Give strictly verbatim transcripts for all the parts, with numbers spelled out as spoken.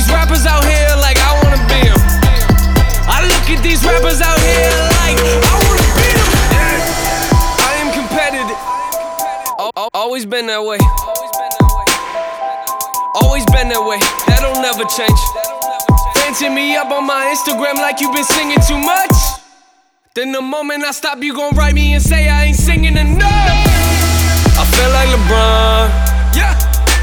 these rappers out here like I wanna be them. I look at these rappers out here like I wanna be them. I am competitive. Al- Always been that way. Always been that way. That'll never change. Fancy me up on my Instagram like you been singing too much. Then the moment I stop, you gon' write me and say I ain't singing enough. I feel like LeBron. Yeah.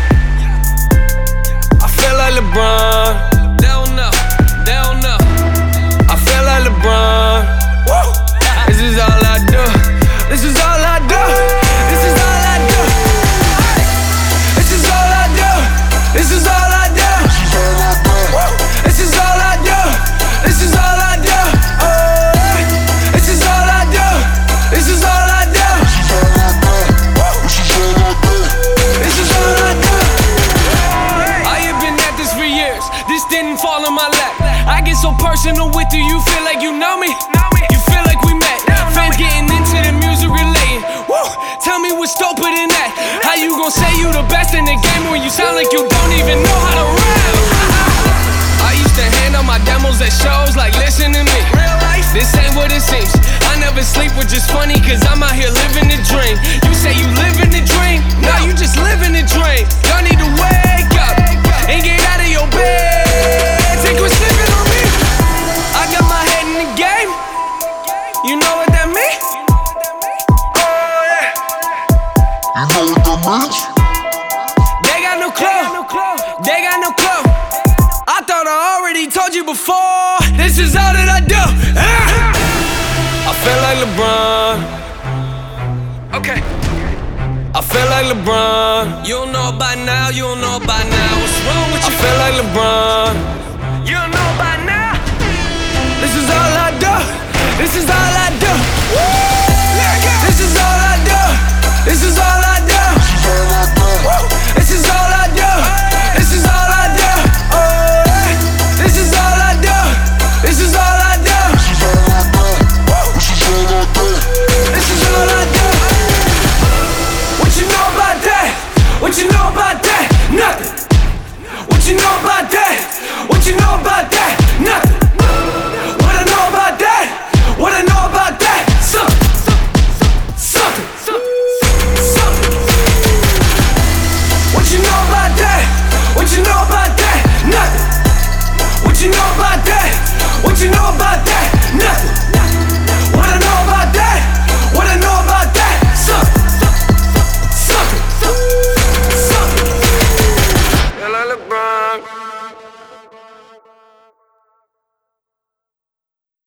I feel like LeBron. They don't know. They don't know. I feel like LeBron. Woo. This is all I do. This is all I do. This is all I do. This is all I do. This is all I do. Woo. This is all I do. This is all I do. Oh. This is all I do. This is all I do. This is all I do. I have been at this for years. This didn't fall in my lap. I get so personal with you, you feel like you know me. You feel like we met. Fans getting into the music relating. Woo! Tell me what's doper than that. How you gon' say you the best in the game when you sound like you don't even know how to rap? I used to hand out my demos at shows like, listen to me. This ain't what it seems. I never sleep, which is funny, cause I'm out here living the dream. You say you living the dream? No, you just living the dream. Y'all need to wake up and get out of your bed. Take a snipping on me. I got my head in the game. You know what that means? Oh yeah. You know what that means? They got no clue. They got no clue. I thought I already told you before. This is all that I do. Ah! I feel like LeBron. Okay. I feel like LeBron. You don't know about now. You don't know about now. What's wrong with you? I feel like LeBron. You don't know about now. This is all I do. This is all I do. Woo! This is all I do. This is all I do. Woo! This is all I do. This is all I do. Oh, this is all I do. This is all I do. This is all I do. What you know about that? What you know about that? Nothing. What you know about that? What you know about that? Nothing.